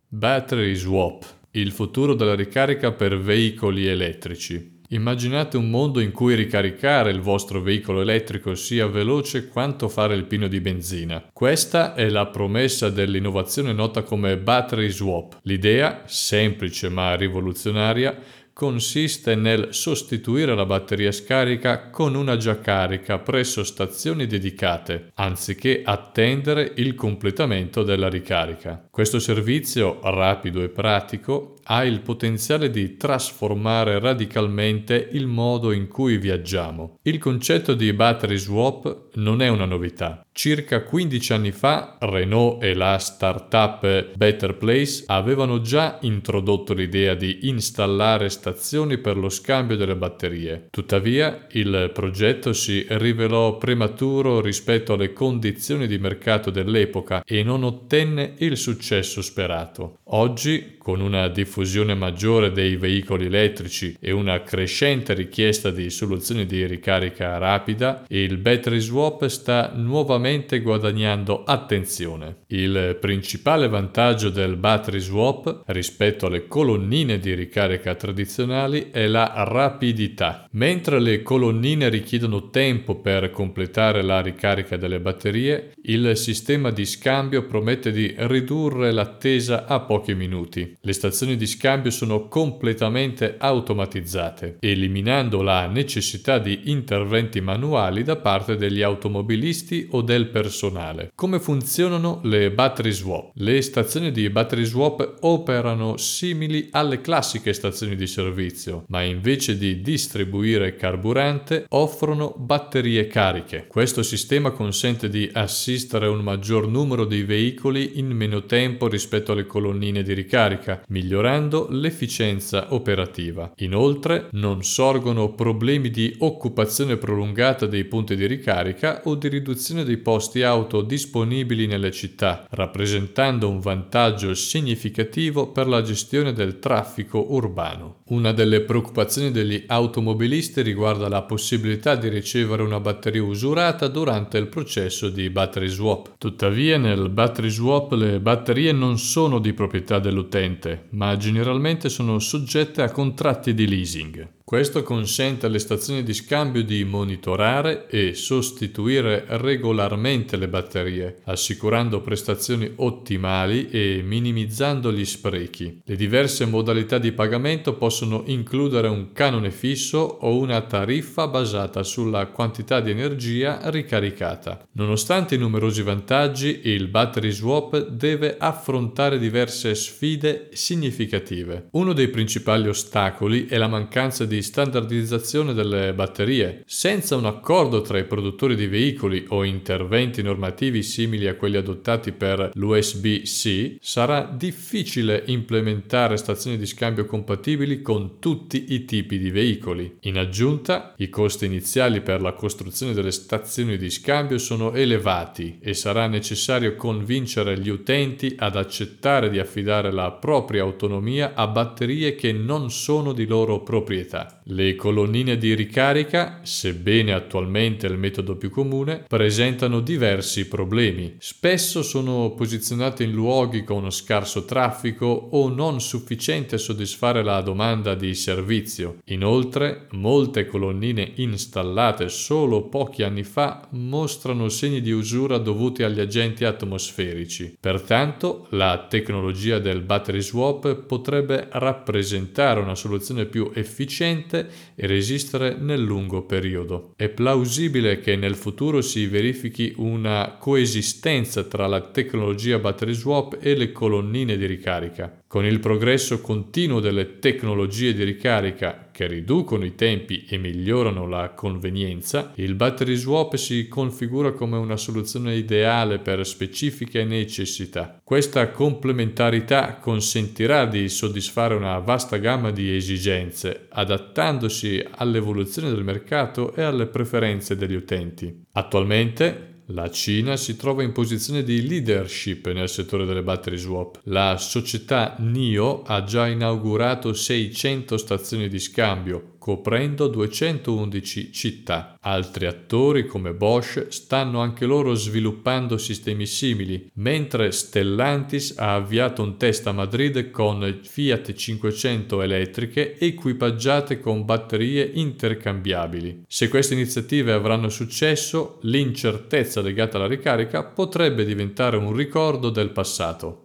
Battery swap, il futuro della ricarica per veicoli elettrici. Immaginate un mondo in cui ricaricare il vostro veicolo elettrico sia veloce quanto fare il pieno di benzina. Questa è la promessa dell'innovazione nota come battery swap. L'idea, semplice ma rivoluzionaria, consiste nel sostituire la batteria scarica con una già carica presso stazioni dedicate, anziché attendere il completamento della ricarica. Questo servizio, rapido e pratico, ha il potenziale di trasformare radicalmente il modo in cui viaggiamo. Il concetto di battery swap non è una novità. Circa 15 anni fa, Renault e la startup Better Place avevano già introdotto l'idea di installare stazioni per lo scambio delle batterie. Tuttavia, il progetto si rivelò prematuro rispetto alle condizioni di mercato dell'epoca e non ottenne il successo sperato. Oggi, con una diffusione maggiore dei veicoli elettrici e una crescente richiesta di soluzioni di ricarica rapida, il battery swap sta nuovamente guadagnando attenzione. Il principale vantaggio del battery swap rispetto alle colonnine di ricarica tradizionali è la rapidità. Mentre le colonnine richiedono tempo per completare la ricarica delle batterie, il sistema di scambio promette di ridurre l'attesa a pochi minuti. Le stazioni di scambio sono completamente automatizzate, eliminando la necessità di interventi manuali da parte degli automobilisti o del personale. Come funzionano le battery swap? Le stazioni di battery swap operano simili alle classiche stazioni di servizio, ma invece di distribuire carburante offrono batterie cariche. Questo sistema consente di assistere un maggior numero di veicoli in meno tempo rispetto alle colonnine di ricarica, migliorando l'efficienza operativa. Inoltre, non sorgono problemi di occupazione prolungata dei punti di ricarica o di riduzione dei posti auto disponibili nelle città, rappresentando un vantaggio significativo per la gestione del traffico urbano. Una delle preoccupazioni degli automobilisti riguarda la possibilità di ricevere una batteria usurata durante il processo di battery swap. Tuttavia, nel battery swap le batterie non sono di proprietà dell'utente, ma generalmente sono soggette a contratti di leasing. Questo consente alle stazioni di scambio di monitorare e sostituire regolarmente le batterie, assicurando prestazioni ottimali e minimizzando gli sprechi. Le diverse modalità di pagamento possono includere un canone fisso o una tariffa basata sulla quantità di energia ricaricata. Nonostante i numerosi vantaggi, il battery swap deve affrontare diverse sfide significative. Uno dei principali ostacoli è la mancanza di standardizzazione delle batterie. Senza un accordo tra i produttori di veicoli o interventi normativi simili a quelli adottati per l'USB-C, sarà difficile implementare stazioni di scambio compatibili con tutti i tipi di veicoli. In aggiunta, i costi iniziali per la costruzione delle stazioni di scambio sono elevati e sarà necessario convincere gli utenti ad accettare di affidare la propria autonomia a batterie che non sono di loro proprietà. Le colonnine di ricarica, sebbene attualmente il metodo più comune, presentano diversi problemi. Spesso sono posizionate in luoghi con scarso traffico o non sufficienti a soddisfare la domanda di servizio. Inoltre, molte colonnine installate solo pochi anni fa mostrano segni di usura dovuti agli agenti atmosferici. Pertanto, la tecnologia del battery swap potrebbe rappresentare una soluzione più efficiente e resistere nel lungo periodo. È plausibile che nel futuro si verifichi una coesistenza tra la tecnologia battery swap e le colonnine di ricarica. Con il progresso continuo delle tecnologie di ricarica che riducono i tempi e migliorano la convenienza, il battery swap si configura come una soluzione ideale per specifiche necessità. Questa complementarità consentirà di soddisfare una vasta gamma di esigenze, adattandosi all'evoluzione del mercato e alle preferenze degli utenti. Attualmente, la Cina si trova in posizione di leadership nel settore delle battery swap. La società NIO ha già inaugurato 600 stazioni di scambio, coprendo 211 città. Altri attori come Bosch stanno anche loro sviluppando sistemi simili, mentre Stellantis ha avviato un test a Madrid con Fiat 500 elettriche equipaggiate con batterie intercambiabili. Se queste iniziative avranno successo, l'incertezza legata alla ricarica potrebbe diventare un ricordo del passato.